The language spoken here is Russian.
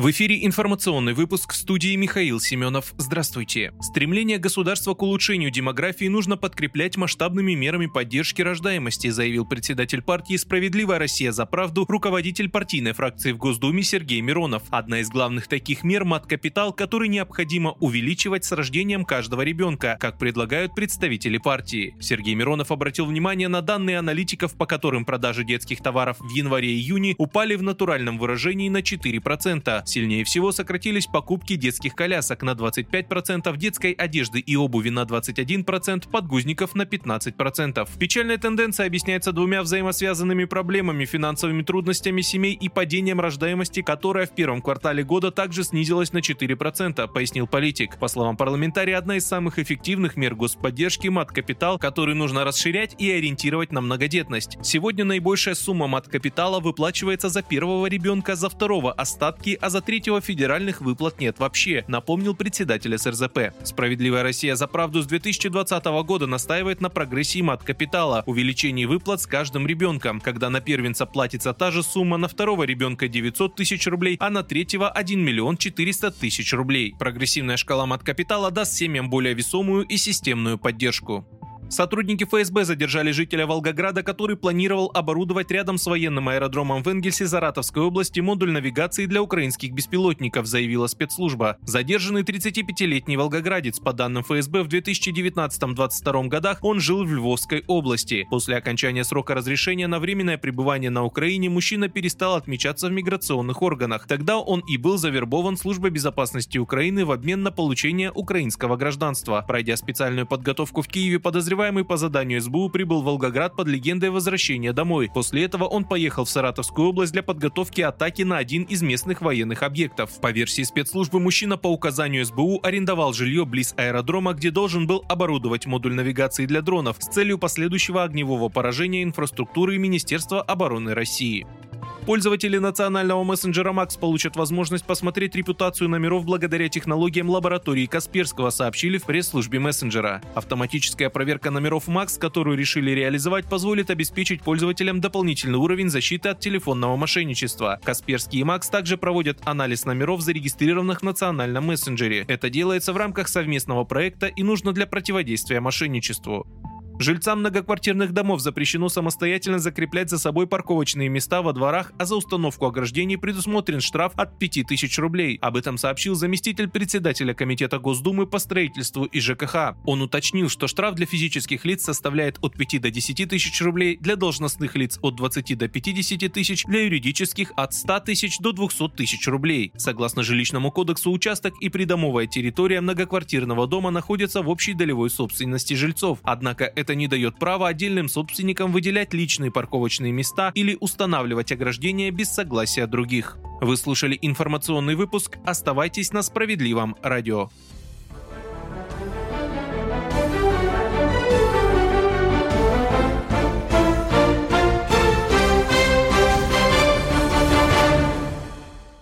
В эфире информационный выпуск, в студии Михаил Семенов. Здравствуйте. Стремление государства к улучшению демографии нужно подкреплять масштабными мерами поддержки рождаемости, заявил председатель партии «Справедливая Россия за правду», руководитель партийной фракции в Госдуме Сергей Миронов. Одна из главных таких мер – мат-капитал, который необходимо увеличивать с рождением каждого ребенка, как предлагают представители партии. Сергей Миронов обратил внимание на данные аналитиков, по которым продажи детских товаров в январе-июне упали в натуральном выражении на 4%. Сильнее всего сократились покупки детских колясок на 25%, детской одежды и обуви на 21%, подгузников на 15%. Печальная тенденция объясняется двумя взаимосвязанными проблемами: финансовыми трудностями семей и падением рождаемости, которая в первом квартале года также снизилась на 4%, пояснил политик. По словам парламентария, одна из самых эффективных мер господдержки – мат-капитал, который нужно расширять и ориентировать на многодетность. Сегодня наибольшая сумма мат-капитала выплачивается за первого ребенка, за второго – остатки, а за третьего федеральных выплат нет вообще, напомнил председатель СРЗП. «Справедливая Россия за правду» с 2020 года настаивает на прогрессии мат-капитала, увеличении выплат с каждым ребенком, когда на первенца платится та же сумма, на второго ребенка 900 тысяч рублей, а на третьего 1 миллион 400 тысяч рублей. Прогрессивная шкала мат-капитала даст семьям более весомую и системную поддержку. Сотрудники ФСБ задержали жителя Волгограда, который планировал оборудовать рядом с военным аэродромом в Энгельсе Саратовской области модуль навигации для украинских беспилотников, заявила спецслужба. Задержанный 35-летний волгоградец, по данным ФСБ, в 2019-2022 годах он жил в Львовской области. После окончания срока разрешения на временное пребывание на Украине мужчина перестал отмечаться в миграционных органах. Тогда он и был завербован Службой безопасности Украины в обмен на получение украинского гражданства. Пройдя специальную подготовку в Киеве, подозреваемый по заданию СБУ прибыл в Волгоград под легендой возвращения домой. После этого он поехал в Саратовскую область для подготовки атаки на один из местных военных объектов. По версии спецслужбы, мужчина по указанию СБУ арендовал жилье близ аэродрома, где должен был оборудовать модуль навигации для дронов с целью последующего огневого поражения инфраструктуры Министерства обороны России. Пользователи национального мессенджера Макс получат возможность посмотреть репутацию номеров благодаря технологиям лаборатории Касперского, сообщили в пресс-службе мессенджера. Автоматическая проверка номеров Макс, которую решили реализовать, позволит обеспечить пользователям дополнительный уровень защиты от телефонного мошенничества. Касперский и Макс также проводят анализ номеров, зарегистрированных в национальном мессенджере. Это делается в рамках совместного проекта и нужно для противодействия мошенничеству. Жильцам многоквартирных домов запрещено самостоятельно закреплять за собой парковочные места во дворах, а за установку ограждений предусмотрен штраф от 5000 рублей. Об этом сообщил заместитель председателя Комитета Госдумы по строительству и ЖКХ. Он уточнил, что штраф для физических лиц составляет от 5 до 10 тысяч рублей, для должностных лиц от 20 до 50 тысяч, для юридических от 100 тысяч до 200 тысяч рублей. Согласно жилищному кодексу, участок и придомовая территория многоквартирного дома находятся в общей долевой собственности жильцов. Однако это не дает права отдельным собственникам выделять личные парковочные места или устанавливать ограждения без согласия других. Вы слушали информационный выпуск. Оставайтесь на Справедливом радио.